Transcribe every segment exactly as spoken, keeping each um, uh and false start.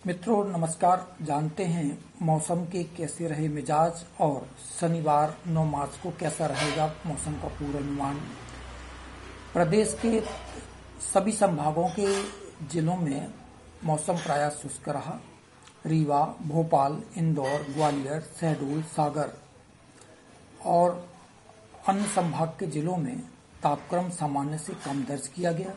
मित्रों नमस्कार। जानते हैं मौसम के कैसे रहे मिजाज और शनिवार नौ मार्च को कैसा रहेगा मौसम का पूर्वानुमान। प्रदेश के सभी संभागों के जिलों में मौसम प्रायः शुष्क रहा। रीवा, भोपाल, इंदौर, ग्वालियर, शहडोल, सागर और अन्य संभाग के जिलों में तापक्रम सामान्य से कम दर्ज किया गया।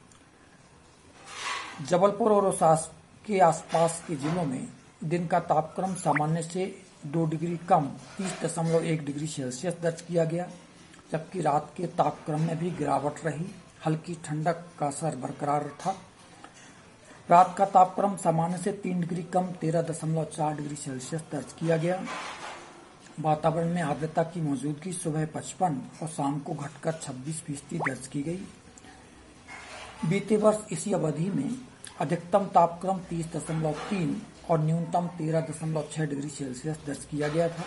जबलपुर और रोहतास के आसपास के जिलों में दिन का तापक्रम सामान्य से दो डिग्री कम तीस दशमलव एक डिग्री सेल्सियस दर्ज किया गया, जबकि रात के तापक्रम में भी गिरावट रही। हल्की ठंडक का असर बरकरार था। रात का तापक्रम सामान्य से तीन डिग्री कम तेरह दशमलव चार डिग्री सेल्सियस दर्ज किया गया। वातावरण में आर्द्रता की मौजूदगी सुबह पचपन और शाम को घटकर छब्बीस फीसदी दर्ज की गई। बीते वर्ष इसी अवधि में अधिकतम तापक्रम तीस दशमलव तीन और न्यूनतम तेरह दशमलव छह डिग्री सेल्सियस दर्ज किया गया था।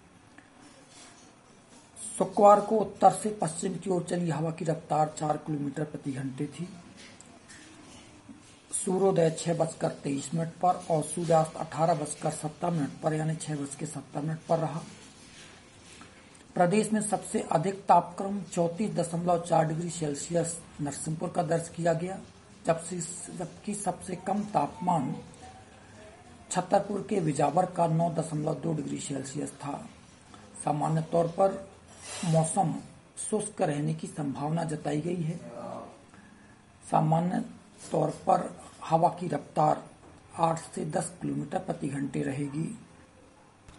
शुक्रवार को उत्तर से पश्चिम की ओर चली हवा की रफ्तार चार किलोमीटर प्रति घंटे थी। सूर्योदय छह बजकर तेईस मिनट पर और सूर्यास्त अठारह बजकर सत्तर मिनट पर यानी छह बज के सत्तर मिनट पर रहा। प्रदेश में सबसे अधिक तापक्रम चौंतीस दशमलव चार डिग्री सेल्सियस नरसिंहपुर का दर्ज किया गया, जबकि सबसे कम तापमान छतरपुर के विजावर का नौ दशमलव दो डिग्री सेल्सियस था। सामान्य तौर पर मौसम शुष्क रहने की संभावना जताई गई है। सामान्य तौर पर हवा की रफ्तार आठ से दस किलोमीटर प्रति घंटे रहेगी।